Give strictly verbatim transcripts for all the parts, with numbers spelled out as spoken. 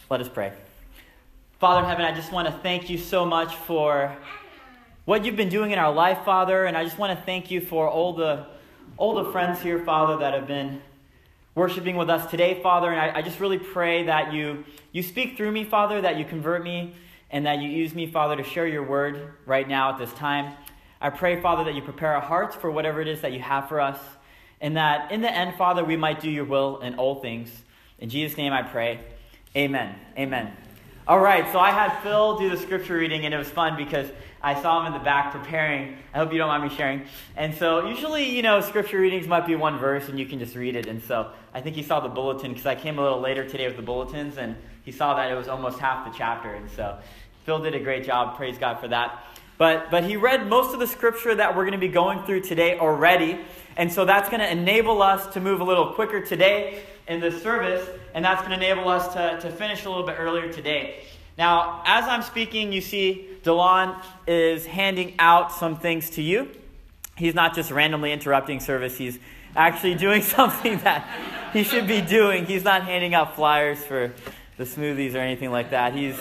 Let us pray. Father in heaven, I just want to thank you so much for what you've been doing in our life, Father, and I just want to thank you for all the all the friends here, Father, that have been worshiping with us today, Father, and I, I just really pray that you you speak through me, Father, that you convert me, and that you use me, Father, to share your word right now at this time. I pray, Father, that you prepare our hearts for whatever it is that you have for us, and that in the end, Father, we might do your will in all things. In Jesus' name I pray. Amen. Amen. All right, so I had Phil do the scripture reading, and it was fun because I saw him in the back preparing. I hope you don't mind me sharing. And so usually, you know, scripture readings might be one verse, and you can just read it. And so I think he saw the bulletin because I came a little later today with the bulletins, and he saw that it was almost half the chapter. And so Phil did a great job. Praise God for that. But but he read most of the scripture that we're going to be going through today already. And so that's going to enable us to move a little quicker today in the service, and that's going to enable us to, to finish a little bit earlier today. Now, as I'm speaking, you see Delon is handing out some things to you. He's not just randomly interrupting service. He's actually doing something that he should be doing. He's not handing out flyers for the smoothies or anything like that. He's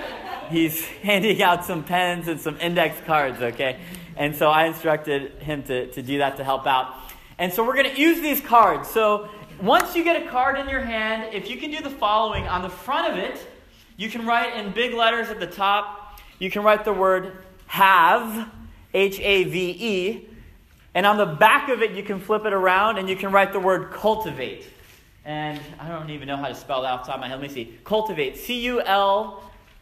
he's handing out some pens and some index cards, okay? And so I instructed him to, to do that to help out. And so we're going to use these cards. So once you get a card in your hand, if you can do the following, on the front of it, you can write in big letters at the top, you can write the word have, H A V E, and on the back of it, you can flip it around and you can write the word cultivate. And I don't even know how to spell that off the top of my head. Let me see. Cultivate, C U L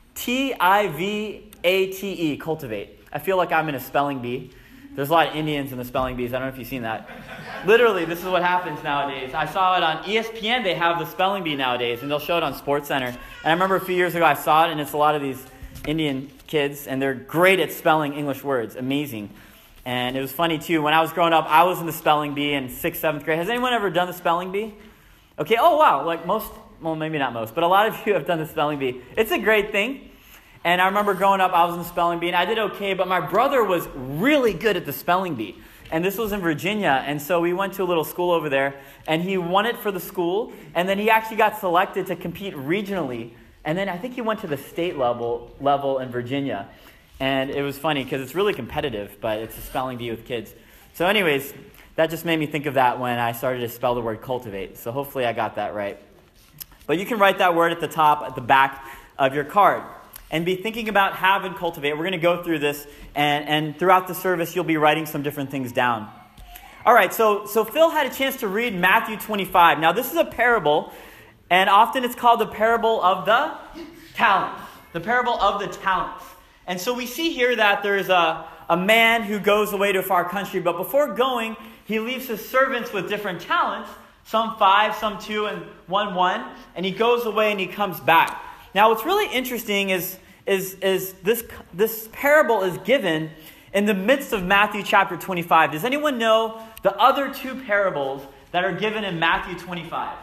T I V A T E, cultivate. I feel like I'm in a spelling bee. There's a lot of Indians in the spelling bees. I don't know if you've seen that. Literally, this is what happens nowadays. I saw it on E S P N. They have the spelling bee nowadays, and they'll show it on SportsCenter. And I remember a few years ago I saw it, and it's a lot of these Indian kids, and they're great at spelling English words. Amazing. And it was funny, too. When I was growing up, I was in the spelling bee in sixth, seventh grade. Has anyone ever done the spelling bee? Okay, oh, wow. Like most, well, maybe not most, but a lot of you have done the spelling bee. It's a great thing. And I remember growing up, I was in the spelling bee, and I did okay, but my brother was really good at the spelling bee. And this was in Virginia, and so we went to a little school over there, and he won it for the school, and then he actually got selected to compete regionally. And then I think he went to the state level level in Virginia. And it was funny because it's really competitive, but it's a spelling bee with kids. So anyways, that just made me think of that when I started to spell the word cultivate. So hopefully I got that right. But you can write that word at the top, at the back of your card. And be thinking about have and cultivate. We're going to go through this, and, and throughout the service, you'll be writing some different things down. All right, so, so Phil had a chance to read Matthew twenty-five. Now, this is a parable, and often it's called the parable of the talents. The parable of the talents. And so we see here that there's a, a man who goes away to a far country, but before going, he leaves his servants with different talents, some five, some two, and one one, and he goes away and he comes back. Now, what's really interesting is, is, is this, this parable is given in the midst of Matthew chapter twenty-five. Does anyone know the other two parables that are given in Matthew twenty-five?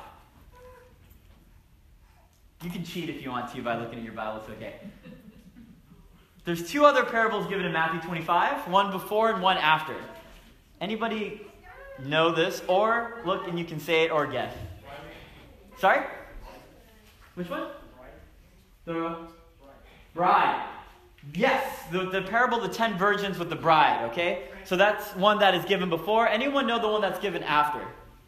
You can cheat if you want to by looking at your Bible. It's okay. There's two other parables given in Matthew twenty-five, one before and one after. Anybody know this? Or look and you can say it or guess. Sorry? Which one? The bride. Yes, the, the parable of the ten virgins with the bride, okay? So that's one that is given before. Anyone know the one that's given after?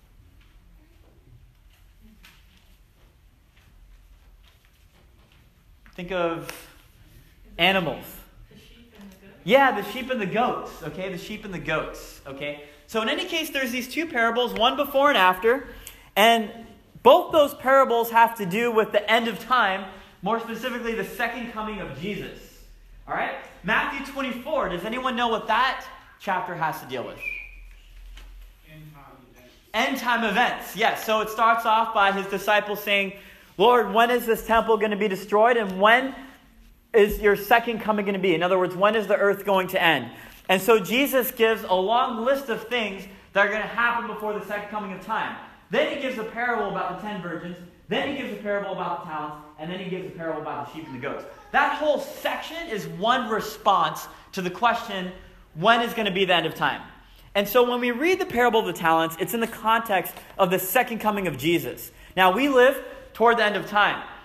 Think of animals. The sheep and the goats? Yeah, the sheep and the goats, okay? The sheep and the goats, okay? So in any case, there's these two parables, one before and after, and both those parables have to do with the end of time, more specifically, the second coming of Jesus. All right? Matthew twenty-four, does anyone know what that chapter has to deal with? End time events. End time events, yes. So it starts off by his disciples saying, Lord, when is this temple going to be destroyed? And when is your second coming going to be? In other words, when is the earth going to end? And so Jesus gives a long list of things that are going to happen before the second coming of time. Then he gives a parable about the ten virgins. Then he gives a parable about the talents. And then he gives a parable about the sheep and the goats. That whole section is one response to the question, when is going to be the end of time? And so when we read the parable of the talents, it's in the context of the second coming of Jesus. Now, we live toward the end of time.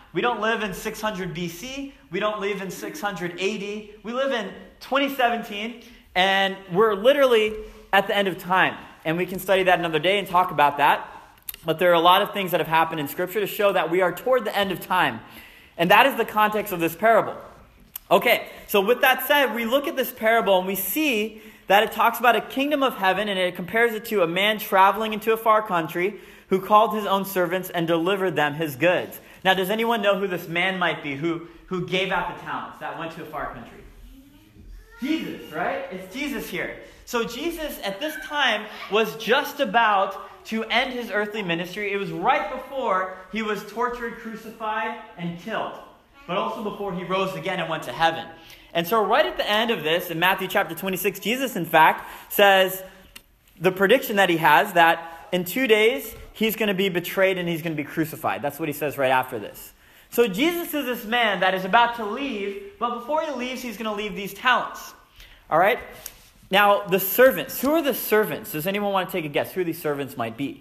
We don't live in six hundred B C. We don't live in six hundred A D. We live in twenty seventeen, and we're literally at the end of time. And we can study that another day and talk about that. But there are a lot of things that have happened in Scripture to show that we are toward the end of time. And that is the context of this parable. Okay, so with that said, we look at this parable and we see that it talks about a kingdom of heaven, and it compares it to a man traveling into a far country who called his own servants and delivered them his goods. Now, does anyone know who this man might be who, who gave out the talents that went to a far country? Jesus, right? It's Jesus here. So Jesus, at this time, was just about to end his earthly ministry. It was right before he was tortured, crucified, and killed. But also before he rose again and went to heaven. And so right at the end of this, in Matthew chapter twenty-six, Jesus, in fact, says the prediction that he has that in two days, he's going to be betrayed and he's going to be crucified. That's what he says right after this. So Jesus is this man that is about to leave, but before he leaves, he's going to leave these talents. All right? Now, the servants. Who are the servants? Does anyone want to take a guess who these servants might be?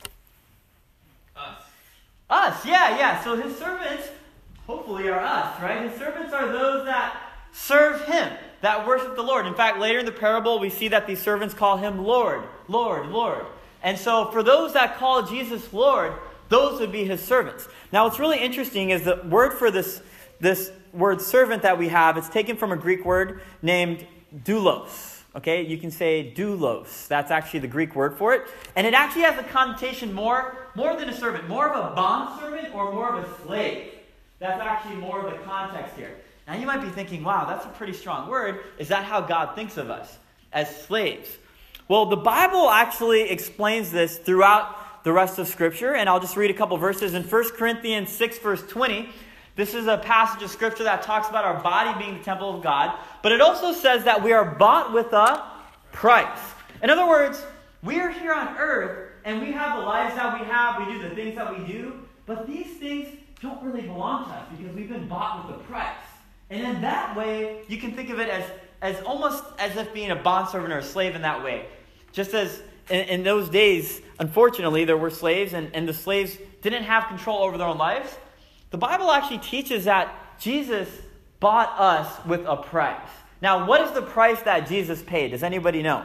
Us. Us, yeah, yeah. So his servants, hopefully, are us, right? His servants are those that serve him, that worship the Lord. In fact, later in the parable, we see that these servants call him Lord, Lord, Lord. And so for those that call Jesus Lord, those would be his servants. Now, what's really interesting is the word for this, this word servant that we have, it's taken from a Greek word named doulos. Okay, you can say doulos. That's actually the Greek word for it. And it actually has a connotation more, more than a servant, more of a bondservant or more of a slave. That's actually more of the context here. Now you might be thinking, wow, that's a pretty strong word. Is that how God thinks of us? As slaves? Well, the Bible actually explains this throughout the rest of Scripture. And I'll just read a couple verses. In First Corinthians six, verse twenty, this is a passage of Scripture that talks about our body being the temple of God. But it also says that we are bought with a price. In other words, we are here on earth and we have the lives that we have. We do the things that we do. But these things don't really belong to us because we've been bought with a price. And in that way, you can think of it as, as almost as if being a bondservant or a slave in that way. Just as in, in those days, unfortunately, there were slaves and, and the slaves didn't have control over their own lives. The Bible actually teaches that Jesus bought us with a price. Now, what is the price that Jesus paid? Does anybody know?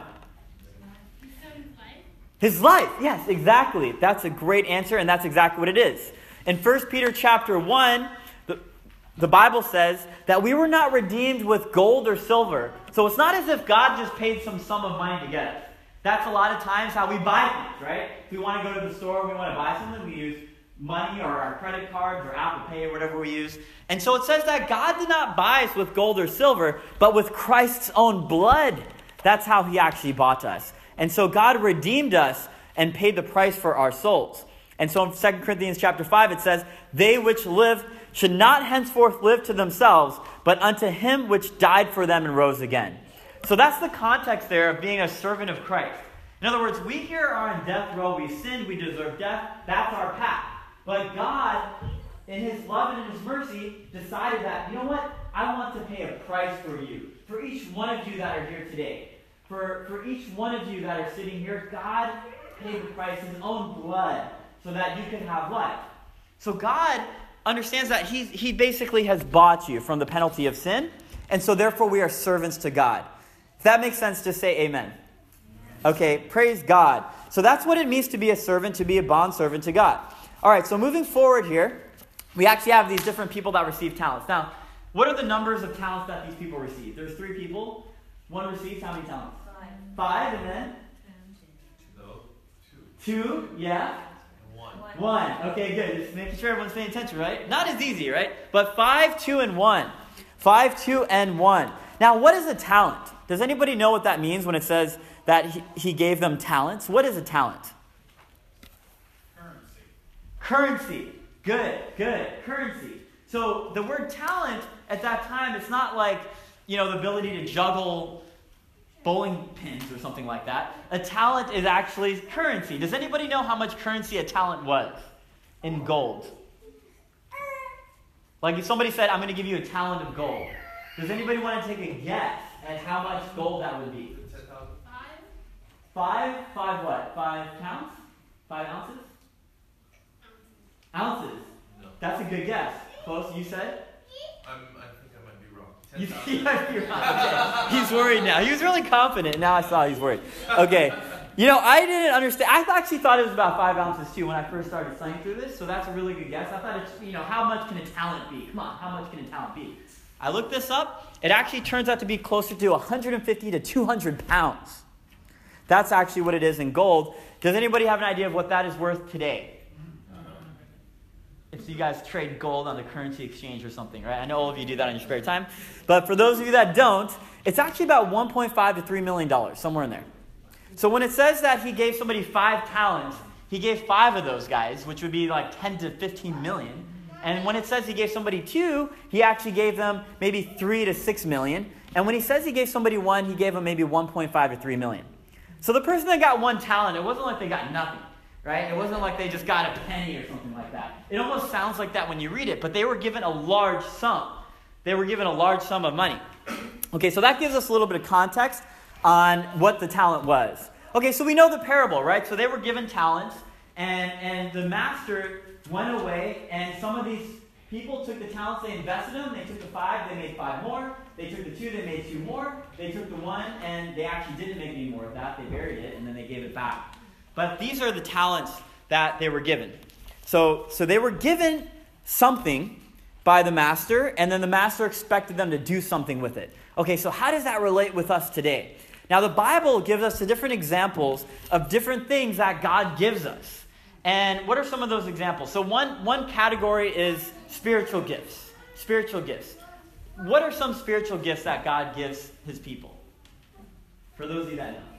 His life. Yes, exactly. That's a great answer, and that's exactly what it is. In First Peter chapter one, the, the Bible says that we were not redeemed with gold or silver. So it's not as if God just paid some sum of money to get us. That's a lot of times how we buy things, right? If we want to go to the store and we want to buy something, we use money or our credit cards or Apple Pay or whatever we use. And so it says that God did not buy us with gold or silver, but with Christ's own blood. That's how he actually bought us. And so God redeemed us and paid the price for our souls. And so in Second Corinthians chapter five, it says, they which live should not henceforth live to themselves, but unto him which died for them and rose again. So that's the context there of being a servant of Christ. In other words, we here are in death row. We sinned. We deserve death. That's our path. But God, in his love and in his mercy, decided that, you know what? I want to pay a price for you. For each one of you that are here today. For, for each one of you that are sitting here, God paid the price, his own blood, so that you can have life. So God understands that he, he basically has bought you from the penalty of sin. And so therefore we are servants to God. If that makes sense, just say amen. Okay, praise God. So that's what it means to be a servant, to be a bondservant to God. All right, so moving forward here, we actually have these different people that receive talents. Now, what are the numbers of talents that these people receive? There's three people. One receives how many talents? Five. Five, and then? No, two. Two, yeah. One. One. Okay, good. Just making sure everyone's paying attention, right? Not as easy, right? But five, two, and one. Five, two, and one. Now, what is a talent? Does anybody know what that means when it says that he, he gave them talents? What is a talent? Currency. Currency. Good, good. Currency. So the word talent at that time, it's not like, you know, the ability to juggle bowling pins or something like that. A talent is actually currency. Does anybody know how much currency a talent was in gold? Like if somebody said, I'm going to give you a talent of gold. Does anybody want to take a guess at how much gold that would be? Five. Five? Five what? Five pounds? Five ounces? Ounces. No. That's a good guess. Close, you said? I'm, I think I might be wrong. You ten think thousand. you're right. Okay. He's worried now. He was really confident. Now I saw he's worried. Okay. You know, I didn't understand. I actually thought it was about five ounces too when I first started studying through this. So that's a really good guess. I thought it's, you know, how much can a talent be? Come on, how much can a talent be? I looked this up. It actually turns out to be closer to one hundred fifty to two hundred pounds. That's actually what it is in gold. Does anybody have an idea of what that is worth today? If you guys trade gold on the currency exchange or something, right? I know all of you do that in your spare time. But for those of you that don't, it's actually about one point five to three million dollars, somewhere in there. So when it says that he gave somebody five talents, he gave five of those guys, which would be like ten to fifteen million. And when it says he gave somebody two, he actually gave them maybe three to six million. And when he says he gave somebody one, he gave them maybe one point five to three million. So the person that got one talent, it wasn't like they got nothing, right? It wasn't like they just got a penny or something like that. It almost sounds like that when you read it, but they were given a large sum. They were given a large sum of money. Okay, so that gives us a little bit of context on what the talent was. Okay, so we know the parable, right? So they were given talents, and, and the master went away, and some of these people took the talents, they invested them, they took the five, they made five more. They took the two, they made two more. They took the one, and they actually didn't make any more of that. They buried it, and then they gave it back. But these are the talents that they were given. So, so they were given something by the master, and then the master expected them to do something with it. Okay, so how does that relate with us today? Now, the Bible gives us the different examples of different things that God gives us. And what are some of those examples? So one, one category is spiritual gifts. Spiritual gifts. What are some spiritual gifts that God gives his people? For those of you that know.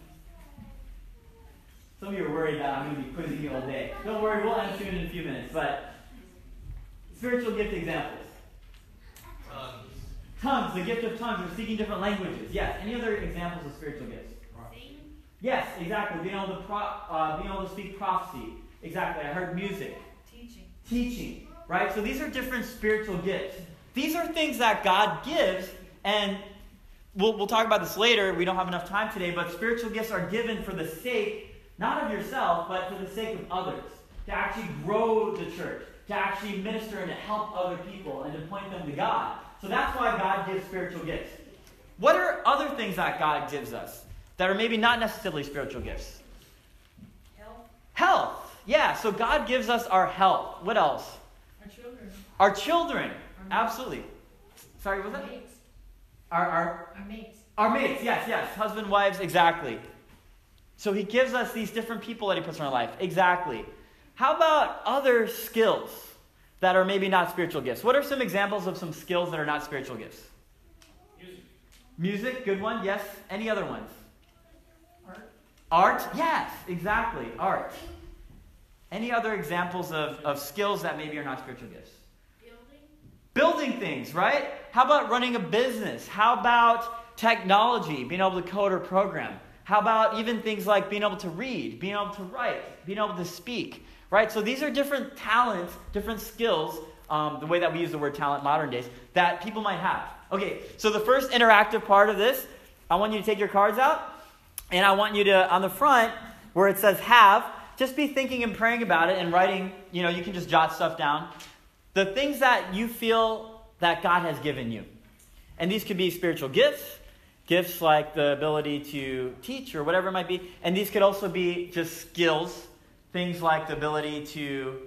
Some of you are worried that I'm going to be quizzing you all day. Don't worry, we'll answer it in a few minutes. But spiritual gift examples. Tongues. Tongues, the gift of tongues, or speaking different languages. Yes. Any other examples of spiritual gifts? Yes, exactly. Being able to pro, uh, being able to speak prophecy. Exactly. I heard music. Teaching. Teaching. Right? So these are different spiritual gifts. These are things that God gives, and we'll, we'll talk about this later. We don't have enough time today, but spiritual gifts are given for the sake, not of yourself, but for the sake of others. To actually grow the church. To actually minister and to help other people and to point them to God. So that's why God gives spiritual gifts. What are other things that God gives us that are maybe not necessarily spiritual gifts? Health. Health. Yeah, so God gives us our health. What else? Our children. Our children. Our Absolutely. Sorry, what was Our that? mates. Our, our, Our mates. our mates. Yes, yes. Husband, wives, exactly. So he gives us these different people that he puts in our life. Exactly. How about other skills that are maybe not spiritual gifts? What are some examples of some skills that are not spiritual gifts? Music. Music, good one. Yes. Any other ones? Art. Art? Yes, exactly. Art. Any other examples of, of skills that maybe are not spiritual gifts? Building. Building things, right? How about running a business? How about technology, being able to code or program? How about even things like being able to read, being able to write, being able to speak, right? So these are different talents, different skills, um, the way that we use the word talent modern days, that people might have. Okay, so the first interactive part of this, I want you to take your cards out, and I want you to, on the front, where it says have, just be thinking and praying about it and writing, you know, you can just jot stuff down. The things that you feel that God has given you. And these could be spiritual gifts, gifts like the ability to teach or whatever it might be. And these could also be just skills, things like the ability to,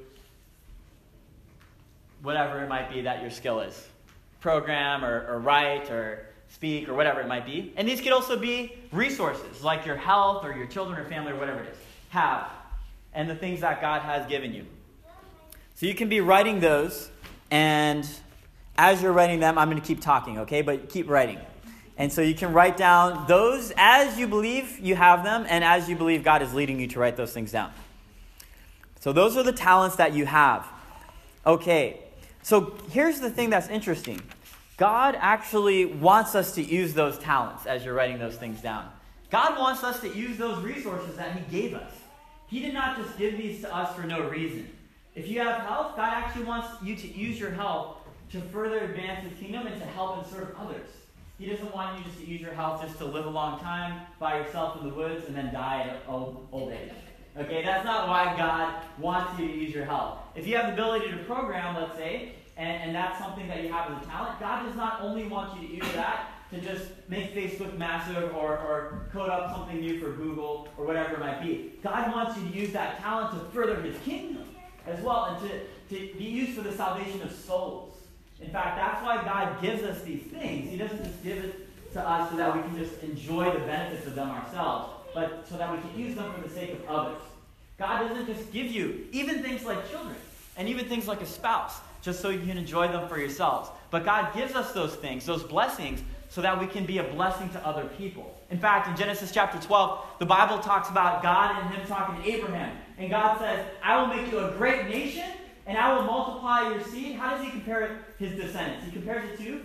whatever it might be that your skill is. Program or, or write or speak or whatever it might be. And these could also be resources like your health or your children or family or whatever it is. Have. And the things that God has given you. So you can be writing those, and as you're writing them, I'm going to keep talking, okay? But keep writing. And so you can write down those as you believe you have them, and as you believe God is leading you to write those things down. So those are the talents that you have. Okay, so here's the thing that's interesting. God actually wants us to use those talents as you're writing those things down. God wants us to use those resources that he gave us. He did not just give these to us for no reason. If you have health, God actually wants you to use your health to further advance his kingdom and to help and serve others. He doesn't want you just to use your health just to live a long time by yourself in the woods and then die at old, old age. Okay, that's not why God wants you to use your health. If you have the ability to program, let's say, and, and that's something that you have as a talent, God does not only want you to use that to just make Facebook massive or, or code up something new for Google or whatever it might be. God wants you to use that talent to further his kingdom as well and to, to be used for the salvation of souls. In fact, that's why God gives us these things. He doesn't just give it to us so that we can just enjoy the benefits of them ourselves, but so that we can use them for the sake of others. God doesn't just give you even things like children and even things like a spouse just so you can enjoy them for yourselves. But God gives us those things, those blessings, so that we can be a blessing to other people. In fact, in Genesis chapter twelve, the Bible talks about God and him talking to Abraham. And God says, I will make you a great nation, and I will multiply your seed. How does he compare his descendants? He compares it to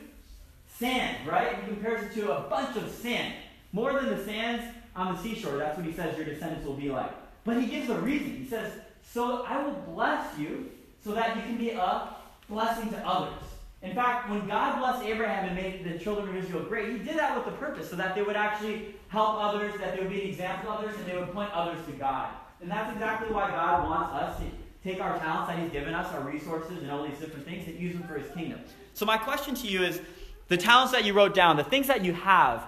sand, right? He compares it to a bunch of sand. More than the sands on the seashore. That's what he says your descendants will be like. But he gives a reason. He says, so I will bless you so that you can be a blessing to others. In fact, when God blessed Abraham and made the children of Israel great, he did that with the purpose so that they would actually help others, that they would be an example to others, and they would point others to God. And that's exactly why God wants us to take our talents that he's given us, our resources, and all these different things, and use them for his kingdom. So my question to you is, the talents that you wrote down, the things that you have,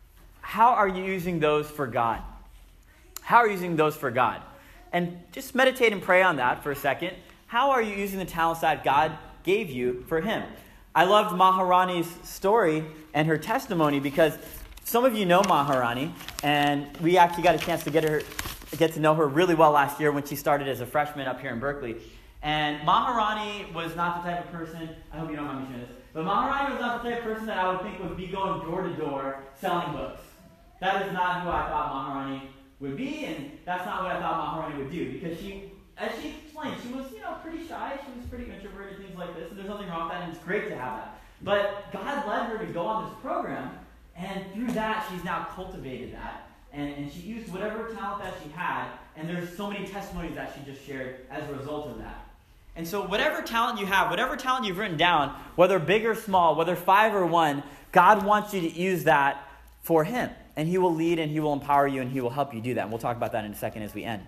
how are you using those for God? How are you using those for God? And just meditate and pray on that for a second. How are you using the talents that God gave you for him? I loved Maharani's story and her testimony because some of you know Maharani, and we actually got a chance to get her, get to know her really well last year when she started as a freshman up here in Berkeley. And Maharani was not the type of person, I hope you don't mind me sharing this, but Maharani was not the type of person that I would think would be going door to door selling books. That is not who I thought Maharani would be, and that's not what I thought Maharani would do, because she, as she explained, she was, you know, pretty shy, she was pretty introverted, things like this, and there's nothing wrong with that, and it's great to have that. But God led her to go on this program, and through that, she's now cultivated that, and, and she used whatever talent that she had, and there's so many testimonies that she just shared as a result of that. And so whatever talent you have, whatever talent you've written down, whether big or small, whether five or one, God wants you to use that for him. And he will lead and he will empower you and he will help you do that. And we'll talk about that in a second as we end.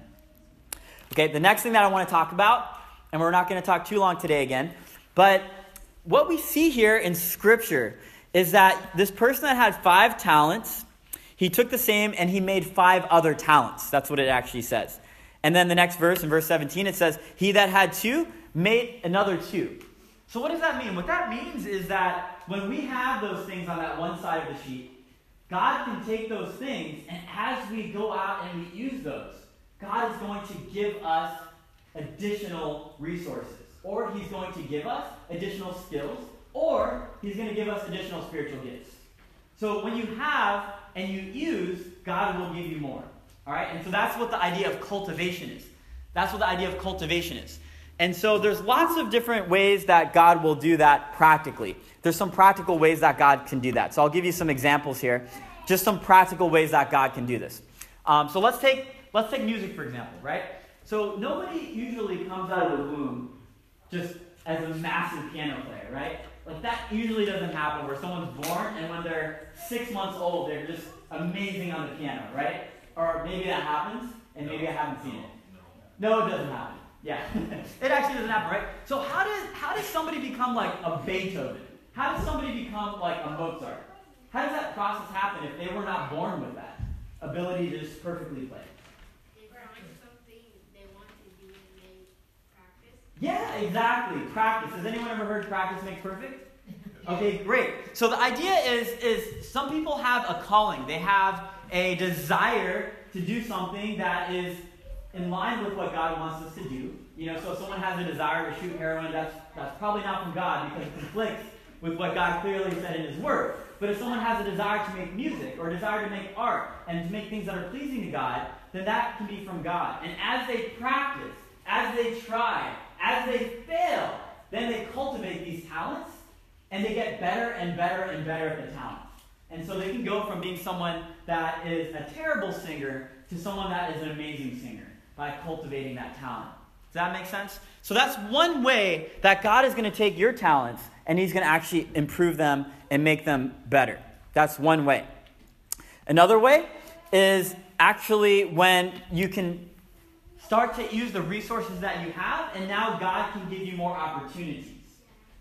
Okay, the next thing that I want to talk about, and we're not going to talk too long today again, but what we see here in Scripture is that this person that had five talents, he took the same and he made five other talents. That's what it actually says. And then the next verse, in verse seventeen, it says, he that had two made another two. So what does that mean? What that means is that when we have those things on that one side of the sheet, God can take those things, and as we go out and we use those, God is going to give us additional resources. Or he's going to give us additional skills, or he's going to give us additional spiritual gifts. So when you have and you use, God will give you more. All right? And so that's what the idea of cultivation is. That's what the idea of cultivation is. And so there's lots of different ways that God will do that practically. There's some practical ways that God can do that. So I'll give you some examples here. Just some practical ways that God can do this. Um, so let's take let's take music, for example, right? So nobody usually comes out of the womb just as a massive piano player, right? Like that usually doesn't happen where someone's born and when they're six months old, they're just amazing on the piano, right? Or maybe that happens, and maybe I haven't seen it. No, it doesn't happen. Yeah, it actually doesn't happen, right? So how does how does somebody become like a Beethoven? How does somebody become like a Mozart? How does that process happen if they were not born with that ability to just perfectly play? They find something they want to do and they practice. Yeah, exactly. Practice. Has anyone ever heard practice makes perfect? Okay, great. So the idea is, is some people have a calling. They have a desire to do something that is in line with what God wants us to do. You know, so if someone has a desire to shoot heroin, that's that's probably not from God because it conflicts with what God clearly said in his word. But if someone has a desire to make music or a desire to make art and to make things that are pleasing to God, then that can be from God. And as they practice, as they try, as they fail, then they cultivate these talents and they get better and better and better at the talent. And so they can go from being someone that is a terrible singer to someone that is an amazing singer by cultivating that talent. Does that make sense? So that's one way that God is going to take your talents and he's going to actually improve them and make them better. That's one way. Another way is actually when you can start to use the resources that you have and now God can give you more opportunities.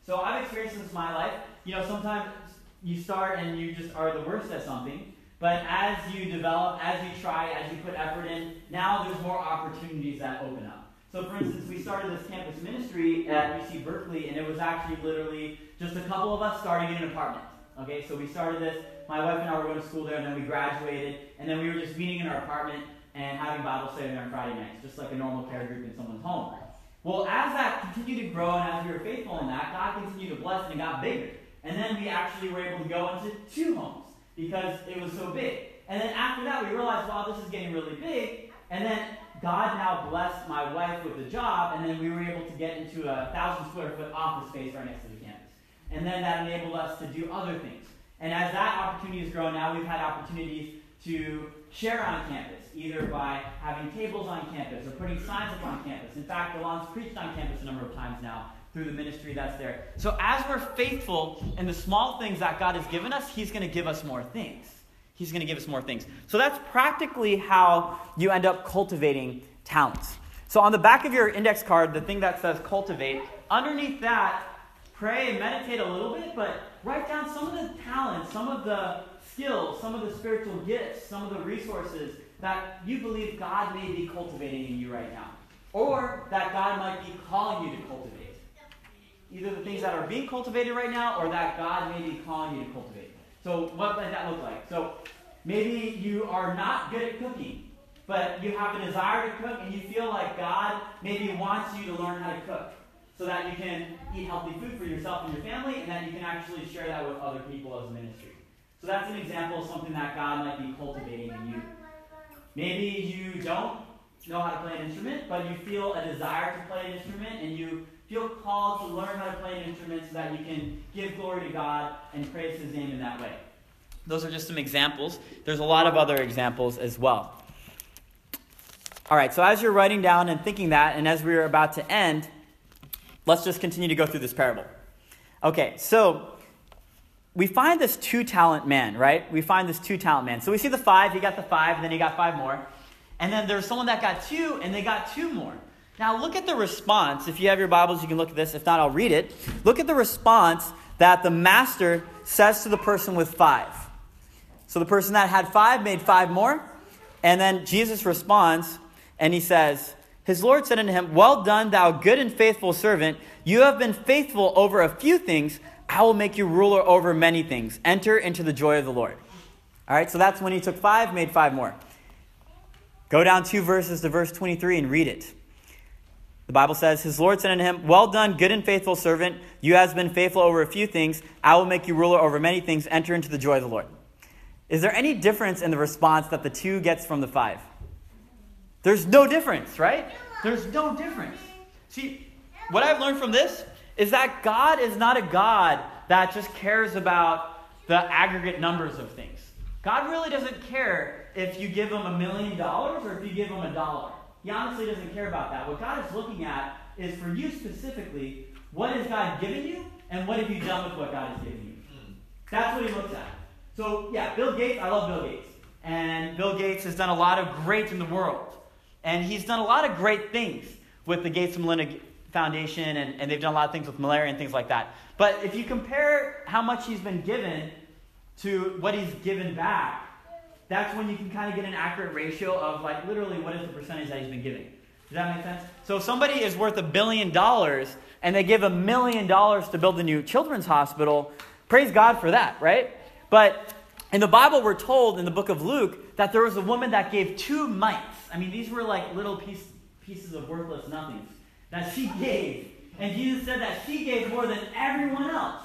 So I've experienced this in my life. You know, sometimes you start and you just are the worst at something. But as you develop, as you try, as you put effort in, now there's more opportunities that open up. So for instance, we started this campus ministry at U C Berkeley, and it was actually literally just a couple of us starting in an apartment. Okay, so we started this, my wife and I were going to school there, and then we graduated, and then we were just meeting in our apartment and having Bible study there on Friday nights, just like a normal care group in someone's home. Well, as that continued to grow and as we were faithful in that, God continued to bless and it got bigger. And then we actually were able to go into two homes because it was so big. And then after that, we realized, wow, this is getting really big. And then God now blessed my wife with a job, and then we were able to get into a thousand square foot office space right next to the campus. And then that enabled us to do other things. And as that opportunity has grown, now we've had opportunities to share on campus, either by having tables on campus or putting signs up on campus. In fact, Alon's preached on campus a number of times now through the ministry that's there. So as we're faithful in the small things that God has given us, He's going to give us more things. He's going to give us more things. So that's practically how you end up cultivating talents. So on the back of your index card, the thing that says cultivate, underneath that, pray and meditate a little bit, but write down some of the talents, some of the skills, some of the spiritual gifts, some of the resources that you believe God may be cultivating in you right now. Or that God might be calling you to cultivate. Either the things that are being cultivated right now or that God may be calling you to cultivate. So what does that look like? So maybe you are not good at cooking, but you have a desire to cook and you feel like God maybe wants you to learn how to cook so that you can eat healthy food for yourself and your family, and that you can actually share that with other people as a ministry. So that's an example of something that God might be cultivating in you. Maybe you don't know how to play an instrument, but you feel a desire to play an instrument, and you feel called to learn how to play an instrument so that you can give glory to God and praise His name in that way. Those are just some examples. There's a lot of other examples as well. All right, so as you're writing down and thinking that, and as we're about to end, let's just continue to go through this parable. Okay, so we find this two-talent man, right? We find this two-talent man. So we see the five, he got the five, and then he got five more. And then there's someone that got two, and they got two more. Now look at the response. If you have your Bibles, you can look at this. If not, I'll read it. Look at the response that the master says to the person with five. So the person that had five made five more. And then Jesus responds, and he says, his Lord said unto him, well done, thou good and faithful servant. You have been faithful over a few things. I will make you ruler over many things. Enter into the joy of the Lord. All right, so that's when he took five, made five more. Go down two verses to verse twenty-three and read it. The Bible says, his Lord said unto him, well done, good and faithful servant. You have been faithful over a few things. I will make you ruler over many things. Enter into the joy of the Lord. Is there any difference in the response that the two gets from the five? There's no difference, right? There's no difference. See, what I've learned from this is that God is not a God that just cares about the aggregate numbers of things. God really doesn't care if you give him a million dollars or if you give him a dollar. He honestly doesn't care about that. What God is looking at is for you specifically, what has God given you and what have you done with what God has given you? That's what he looks at. So yeah, Bill Gates, I love Bill Gates. And Bill Gates has done a lot of great in the world. And he's done a lot of great things with the Gates and Melinda Foundation, and, and they've done a lot of things with malaria and things like that. But if you compare how much he's been given to what he's given back, that's when you can kind of get an accurate ratio of like literally what is the percentage that he's been giving. Does that make sense? So if somebody is worth a billion dollars and they give a million dollars to build a new children's hospital, praise God for that, right? But in the Bible, we're told in the book of Luke that there was a woman that gave two mites. I mean, these were like little piece, pieces of worthless nothings that she gave. And Jesus said that she gave more than everyone else.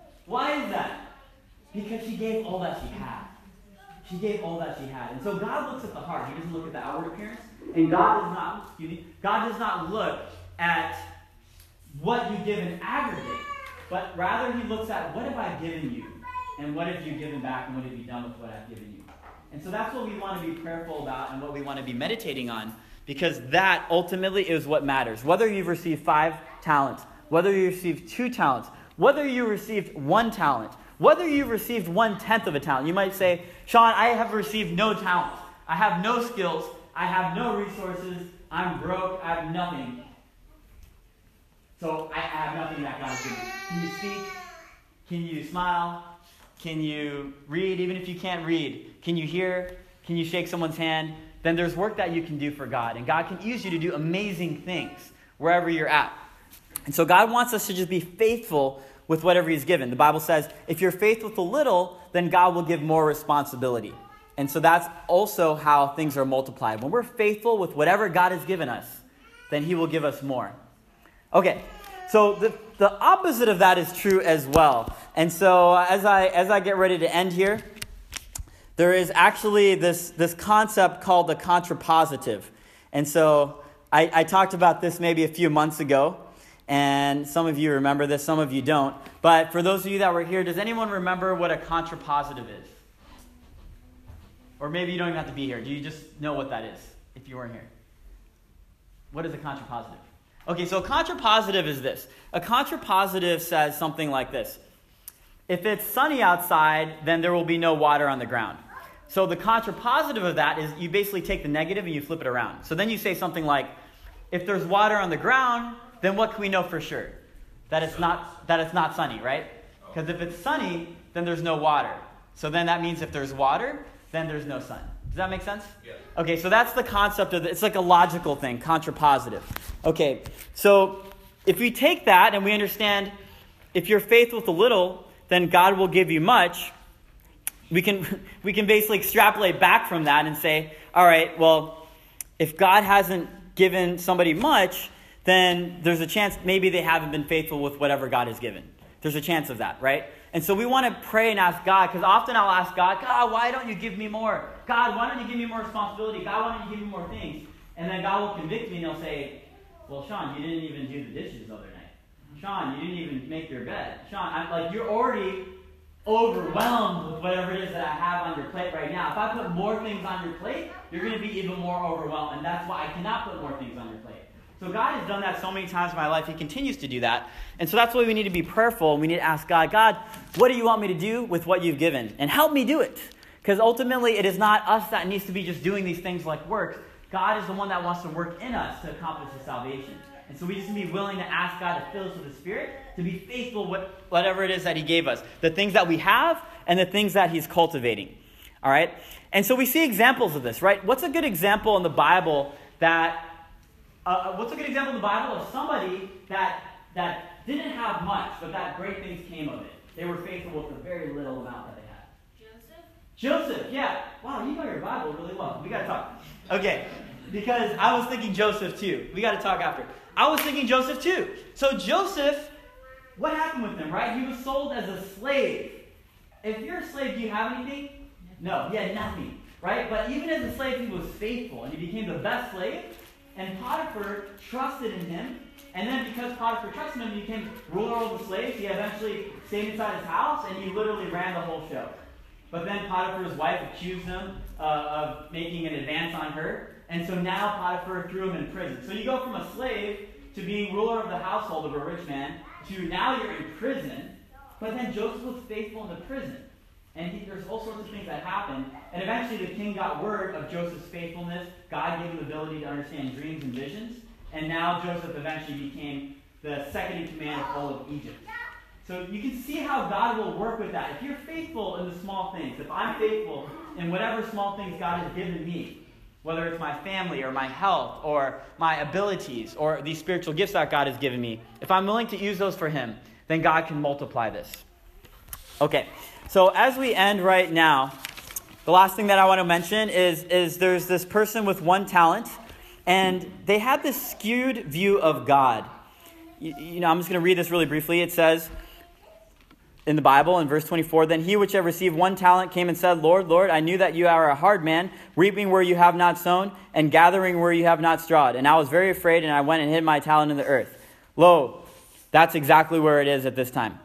Why is that? Because she gave all that she had. She gave all that she had. And so God looks at the heart. He doesn't look at the outward appearance. And God does not, excuse me, God does not look at what you give in aggregate, but rather he looks at what have I given you? And what have you given back, and what have you done with what I've given you? And so that's what we want to be prayerful about and what we want to be meditating on, because that ultimately is what matters. Whether you've received five talents, whether you received two talents, whether you received one talent, whether you received one-tenth of a talent. You might say, Sean, I have received no talent. I have no skills. I have no resources. I'm broke. I have nothing. So I, I have nothing that God has given me. Can you speak? Can you smile? Can you read? Even if you can't read, can you hear? Can you shake someone's hand? Then there's work that you can do for God. And God can use you to do amazing things wherever you're at. And so God wants us to just be faithful with whatever he's given. The Bible says, if you're faithful with a little, then God will give more responsibility. And so that's also how things are multiplied. When we're faithful with whatever God has given us, then he will give us more. Okay, so the, the opposite of that is true as well. And so as I as I get ready to end here, there is actually this, this concept called the contrapositive. And so I, I talked about this maybe a few months ago, and some of you remember this, some of you don't. But for those of you that were here, does anyone remember what a contrapositive is? Or maybe you don't even have to be here. Do you just know what that is if you weren't here? What is a contrapositive? Okay, so a contrapositive is this. A contrapositive says something like this. If it's sunny outside, then there will be no water on the ground. So the contrapositive of that is you basically take the negative and you flip it around. So then you say something like, if there's water on the ground, then what can we know for sure? That it's not that it's not sunny, right? Because if it's sunny, then there's no water. So then that means if there's water, then there's no sun. Does that make sense? Yeah. Okay, so that's the concept of it. It's like a logical thing, contrapositive. Okay, so if we take that and we understand if you're faithful with a little, then God will give you much. We can we can basically extrapolate back from that and say, all right, well, if God hasn't given somebody much, then there's a chance maybe they haven't been faithful with whatever God has given. There's a chance of that, right? And so we want to pray and ask God, because often I'll ask God, God, why don't you give me more? God, why don't you give me more responsibility? God, why don't you give me more things? And then God will convict me and he'll say, well, Sean, you didn't even do the dishes the other night. Sean, you didn't even make your bed. Sean, I'm like, you're already overwhelmed with whatever it is that I have on your plate right now. If I put more things on your plate, you're going to be even more overwhelmed. And that's why I cannot put more things on your plate. So God has done that so many times in my life. He continues to do that. And so that's why we need to be prayerful. We need to ask God, God, what do you want me to do with what you've given? And help me do it. Because ultimately, it is not us that needs to be just doing these things like works. God is the one that wants to work in us to accomplish the salvation. And so we just need to be willing to ask God to fill us with the Spirit, to be faithful with whatever it is that he gave us. The things that we have and the things that he's cultivating. All right? And so we see examples of this, right? What's a good example in the Bible that... Uh, what's a good example in the Bible of somebody that that didn't have much, but that great things came of it? They were faithful with the very little amount that they had. Joseph? Joseph, yeah. Wow, you know your Bible really well. We got to talk. Okay, because I was thinking Joseph too. We got to talk after. I was thinking Joseph too. So Joseph, what happened with him, right? He was sold as a slave. If you're a slave, do you have anything? No, he had nothing, right? But even as a slave, he was faithful, and he became the best slave. And Potiphar trusted in him. And then because Potiphar trusted him, he became ruler over the slaves. He eventually stayed inside his house, and he literally ran the whole show. But then Potiphar's wife accused him uh, of making an advance on her. And so now Potiphar threw him in prison. So you go from a slave to being ruler of the household of a rich man to now you're in prison. But then Joseph was faithful in the prison. And he, there's all sorts of things that happened. And eventually the king got word of Joseph's faithfulness. God gave him the ability to understand dreams and visions. And now Joseph eventually became the second in command of all of Egypt. So you can see how God will work with that. If you're faithful in the small things, if I'm faithful in whatever small things God has given me, whether it's my family or my health or my abilities or these spiritual gifts that God has given me, if I'm willing to use those for him, then God can multiply this. Okay. So as we end right now, the last thing that I want to mention is, is there's this person with one talent, and they had this skewed view of God. You, you know, I'm just going to read this really briefly. It says in the Bible in verse twenty-four, then he which had received one talent came and said, Lord, Lord, I knew that you are a hard man, reaping where you have not sown, and gathering where you have not strawed. And I was very afraid, and I went and hid my talent in the earth. Lo, that's exactly where it is at this time.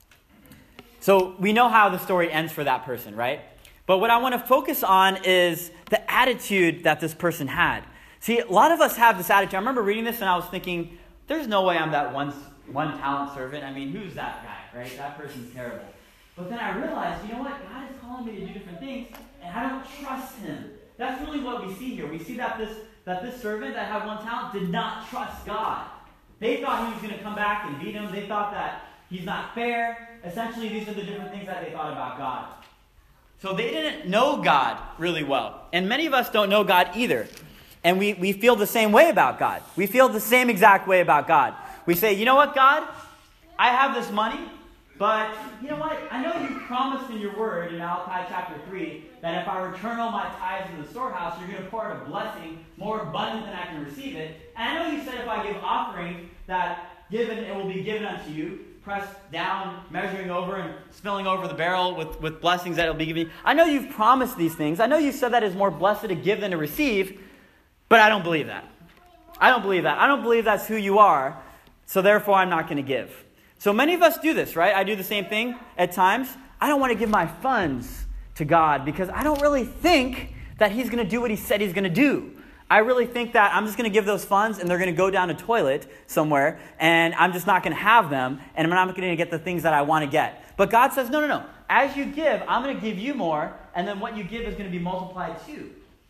So we know how the story ends for that person, right? But what I want to focus on is the attitude that this person had. See, a lot of us have this attitude. I remember reading this and I was thinking, there's no way I'm that one, one talent servant. I mean, who's that guy, right? That person's terrible. But then I realized, you know what? God is calling me to do different things, and I don't trust him. That's really what we see here. We see that this, that this servant that had one talent did not trust God. They thought he was going to come back and beat them. They thought that he's not fair. Essentially, these are the different things that they thought about God. So they didn't know God really well. And many of us don't know God either. And we, we feel the same way about God. We feel the same exact way about God. We say, you know what, God? I have this money, but you know what? I know you promised in your word in Malachi chapter three that if I return all my tithes in the storehouse, you're going to pour out a blessing more abundant than I can receive it. And I know you said if I give offering, that given it will be given unto you, pressed down, measuring over, and spilling over the barrel with, with blessings that it will be given you. I know you've promised these things. I know you said that it's more blessed to give than to receive, but I don't believe that. I don't believe that. I don't believe that's who you are, so therefore I'm not going to give. So many of us do this, right? I do the same thing at times. I don't want to give my funds to God because I don't really think that he's going to do what he said he's going to do. I really think that I'm just going to give those funds and they're going to go down a toilet somewhere and I'm just not going to have them and I'm not going to get the things that I want to get. But God says, no, no, no. As you give, I'm going to give you more, and then what you give is going to be multiplied too.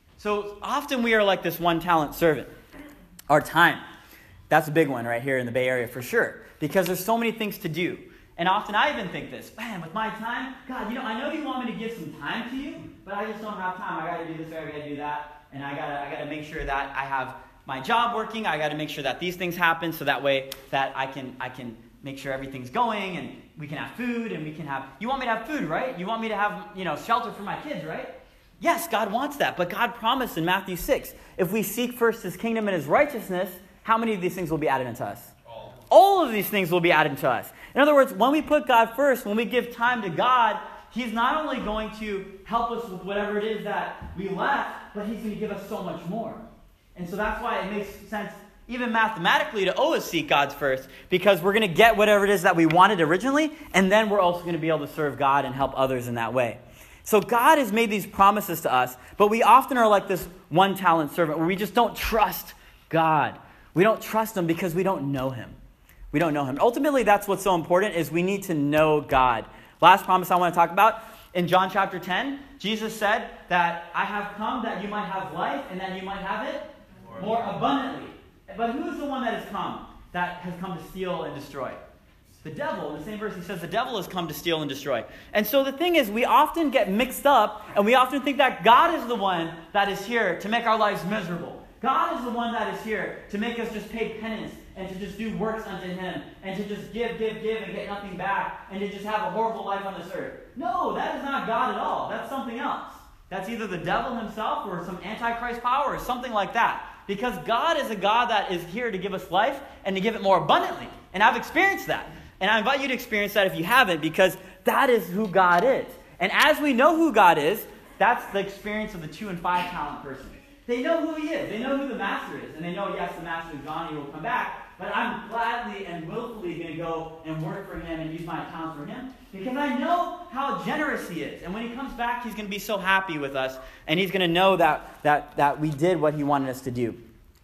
So often we are like this one talent servant. Our time. That's a big one right here in the Bay Area for sure. Because there's so many things to do. And often I even think this, man, with my time, God, you know, I know you want me to give some time to you, but I just don't have time. I got to do this, I got to do that, and I got to I got to make sure that I have my job working. I got to make sure that these things happen, so that way that I can I can make sure everything's going, and we can have food, and we can have. You want me to have food, right? You want me to have, you know, shelter for my kids, right? Yes, God wants that, but God promised in Matthew six, if we seek first His kingdom and His righteousness, how many of these things will be added unto us? All of these things will be added to us. In other words, when we put God first, when we give time to God, He's not only going to help us with whatever it is that we lack, but He's going to give us so much more. And so that's why it makes sense, even mathematically, to always seek God's first, because we're going to get whatever it is that we wanted originally, and then we're also going to be able to serve God and help others in that way. So God has made these promises to us, but we often are like this one-talent servant, where we just don't trust God. We don't trust Him because we don't know Him. We don't know Him. Ultimately, that's what's so important, is we need to know God. Last promise I want to talk about, in John chapter ten, Jesus said that I have come that you might have life and that you might have it more abundantly. But who is the one that has come, that has come to steal and destroy? The devil. In the same verse, he says the devil has come to steal and destroy. And so the thing is, we often get mixed up, and we often think that God is the one that is here to make our lives miserable. God is the one that is here to make us just pay penance and to just do works unto Him and to just give, give, give and get nothing back and to just have a horrible life on this earth. No, that is not God at all. That's something else. That's either the devil himself or some antichrist power or something like that. Because God is a God that is here to give us life and to give it more abundantly. And I've experienced that. And I invite you to experience that if you haven't, because that is who God is. And as we know who God is, that's the experience of the two and five talent person. They know who he is. They know who the master is. And they know, yes, the master is gone, he will come back. But I'm gladly and willfully going to go and work for him and use my talents for him, because I know how generous he is. And when he comes back, he's going to be so happy with us. And he's going to know that, that, that we did what he wanted us to do.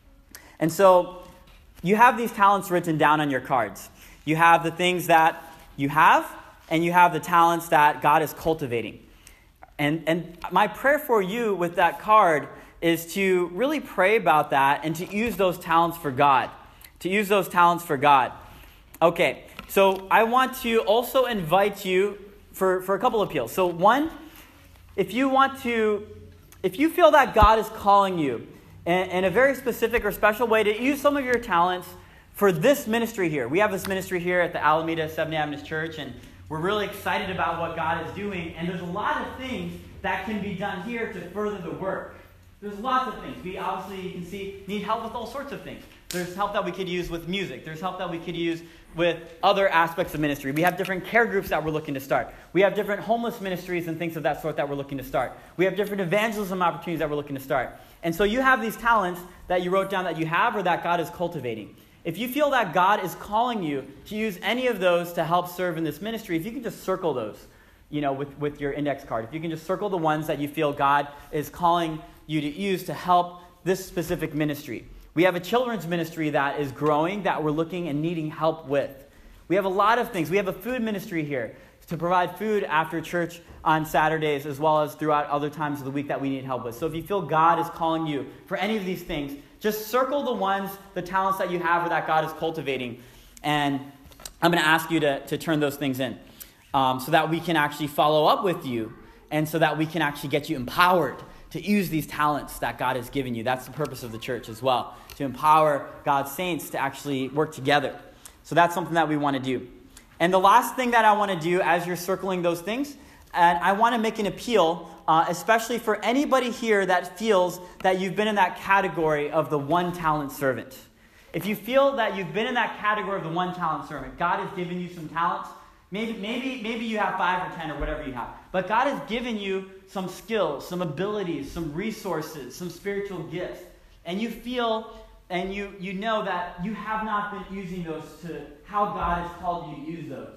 And so you have these talents written down on your cards. You have the things that you have, and you have the talents that God is cultivating. And, and my prayer for you with that card is to really pray about that and to use those talents for God. To use those talents for God. Okay, so I want to also invite you for, for a couple of appeals. So one, if you want to, if you feel that God is calling you in, in a very specific or special way to use some of your talents for this ministry here. We have this ministry here at the Alameda Seventh-day Adventist Church, and we're really excited about what God is doing. And there's a lot of things that can be done here to further the work. There's lots of things. We obviously, you can see, need help with all sorts of things. There's help that we could use with music. There's help that we could use with other aspects of ministry. We have different care groups that we're looking to start. We have different homeless ministries and things of that sort that we're looking to start. We have different evangelism opportunities that we're looking to start. And so you have these talents that you wrote down that you have or that God is cultivating. If you feel that God is calling you to use any of those to help serve in this ministry, if you can just circle those, you know, with, with your index card. If you can just circle the ones that you feel God is calling you to use to help this specific ministry. We have a children's ministry that is growing, that we're looking and needing help with. We have a lot of things. We have a food ministry here to provide food after church on Saturdays, as well as throughout other times of the week that we need help with. So if you feel God is calling you for any of these things, Just circle the ones, the talents that you have or that God is cultivating. And I'm going to ask you to, to turn those things in um, so that we can actually follow up with you and so that we can actually get you empowered to use these talents that God has given you. That's the purpose of the church as well, to empower God's saints to actually work together. So that's something that we want to do. And the last thing that I want to do as you're circling those things, and I want to make an appeal, uh, especially for anybody here that feels that you've been in that category of the one talent servant. If you feel that you've been in that category of the one talent servant, God has given you some talents. Maybe, maybe, maybe you have five or ten or whatever you have. But God has given you some skills, some abilities, some resources, some spiritual gifts. And you feel and you, you know that you have not been using those to how God has called you to use those.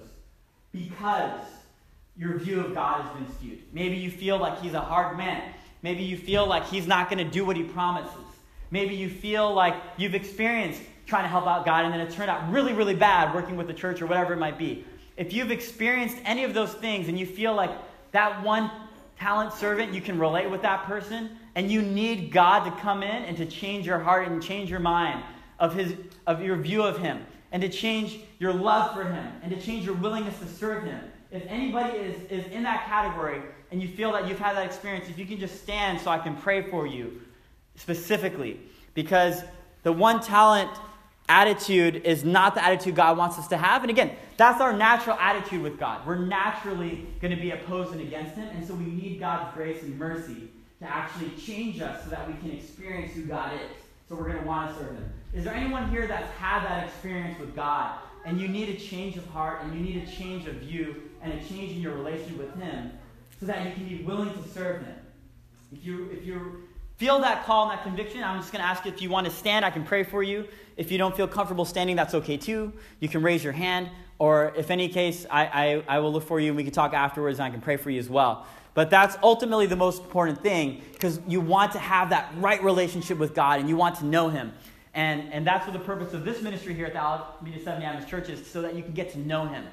Because your view of God has been skewed. Maybe you feel like he's a hard man. Maybe you feel like he's not going to do what he promises. Maybe you feel like you've experienced trying to help out God and then it turned out really, really bad working with the church or whatever it might be. If you've experienced any of those things and you feel like that one talent servant, you can relate with that person and you need God to come in and to change your heart and change your mind of his, of your view of him and to change your love for him and to change your willingness to serve him. If anybody is, is in that category and you feel that you've had that experience, if you can just stand so I can pray for you specifically. Because the one talent attitude is not the attitude God wants us to have. And again, that's our natural attitude with God. We're naturally going to be opposed and against him. And so we need God's grace and mercy to actually change us so that we can experience who God is. So we're going to want to serve him. Is there anyone here that's had that experience with God and you need a change of heart and you need a change of view and a change in your relationship with him so that you can be willing to serve him? If you if you feel that call and that conviction, I'm just going to ask you if you want to stand, I can pray for you. If you don't feel comfortable standing, that's okay too. You can raise your hand, or if any case, I, I, I will look for you and we can talk afterwards and I can pray for you as well. But that's ultimately the most important thing because you want to have that right relationship with God and you want to know him. And, and that's what the purpose of this ministry here at the Alameda seventy Adventist Church is, so that you can get to know him.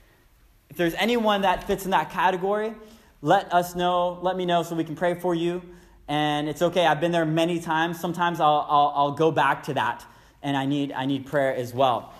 If there's anyone that fits in that category, let us know, let me know so we can pray for you. And it's okay, I've been there many times. Sometimes I'll, I'll, I'll go back to that, and I need I need prayer as well.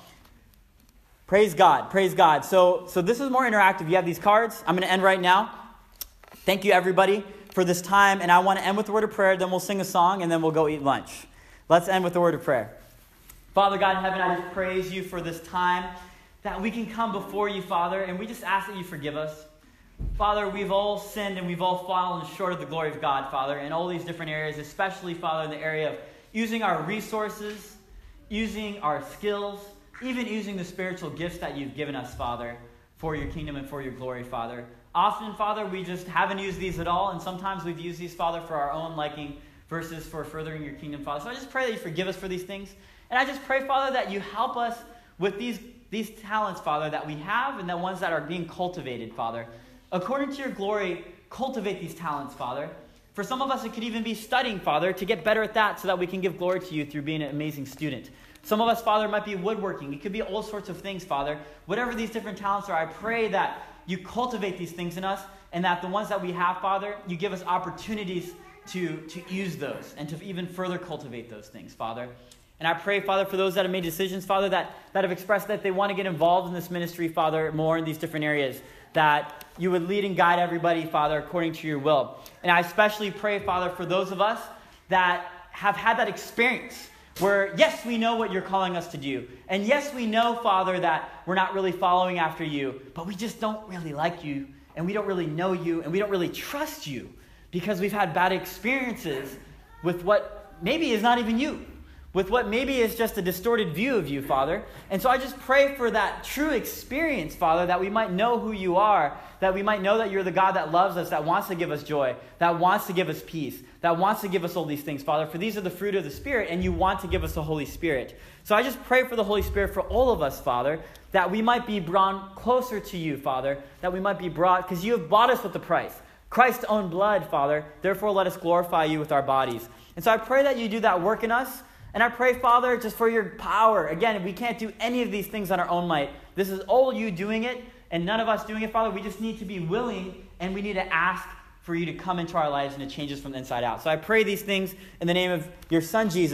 Praise God, praise God. So, so this is more interactive. You have these cards. I'm going to end right now. Thank you, everybody, for this time. And I want to end with the word of prayer, then we'll sing a song, and then we'll go eat lunch. Let's end with the word of prayer. Father God in heaven, I just praise you for this time that we can come before you, Father, and we just ask that you forgive us. Father, we've all sinned and we've all fallen short of the glory of God, Father, in all these different areas, especially, Father, in the area of using our resources, using our skills, even using the spiritual gifts that you've given us, Father, for your kingdom and for your glory, Father. Often, Father, we just haven't used these at all, and sometimes we've used these, Father, for our own liking versus for furthering your kingdom, Father. So I just pray that you forgive us for these things. And I just pray, Father, that you help us with these, these talents, Father, that we have and the ones that are being cultivated, Father. According to your glory, cultivate these talents, Father. For some of us, it could even be studying, Father, to get better at that so that we can give glory to you through being an amazing student. Some of us, Father, might be woodworking. It could be all sorts of things, Father. Whatever these different talents are, I pray that you cultivate these things in us and that the ones that we have, Father, you give us opportunities to, to use those and to even further cultivate those things, Father. And I pray, Father, for those that have made decisions, Father, that, that have expressed that they want to get involved in this ministry, Father, more in these different areas, that you would lead and guide everybody, Father, according to your will. And I especially pray, Father, for those of us that have had that experience where, yes, we know what you're calling us to do. And yes, we know, Father, that we're not really following after you, but we just don't really like you, and we don't really know you, and we don't really trust you because we've had bad experiences with what maybe is not even you, with what maybe is just a distorted view of you, Father. And so I just pray for that true experience, Father, that we might know who you are, that we might know that you're the God that loves us, that wants to give us joy, that wants to give us peace, that wants to give us all these things, Father. For these are the fruit of the Spirit, and you want to give us the Holy Spirit. So I just pray for the Holy Spirit for all of us, Father, that we might be drawn closer to you, Father, that we might be brought, because you have bought us with the price. Christ's own blood, Father. Therefore, let us glorify you with our bodies. And so I pray that you do that work in us. And I pray, Father, just for your power. Again, we can't do any of these things on our own might. This is all you doing it, and none of us doing it, Father. We just need to be willing, and we need to ask for you to come into our lives and to change us from the inside out. So I pray these things in the name of your Son, Jesus.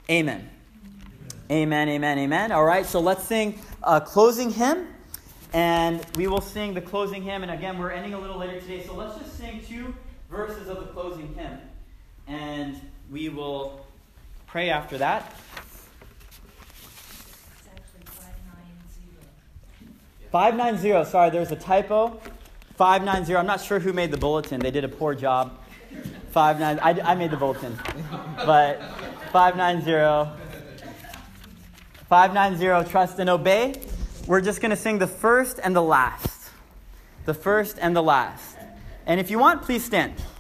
Amen. Amen, amen, amen. All right, so let's sing a closing hymn. And we will sing the closing hymn. And again, we're ending a little later today. So let's just sing two verses of the closing hymn. And we will pray after that. It's actually five nine zero. five nine zero. Sorry, there's a typo. five nine zero. I'm not sure who made the bulletin. They did a poor job. five nine. I, I made the bulletin. But five nine zero. five nine zero, trust and obey. We're just going to sing the first and the last. The first and the last. And if you want, please stand.